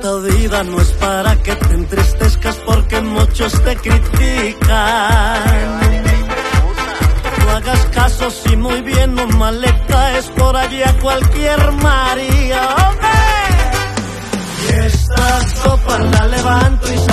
Esta vida no es para que te entristezcas porque muchos te critican. No hagas caso si muy bien o mal le caes por allí a cualquier María. ¡Hombre! Y esta copa la levanto y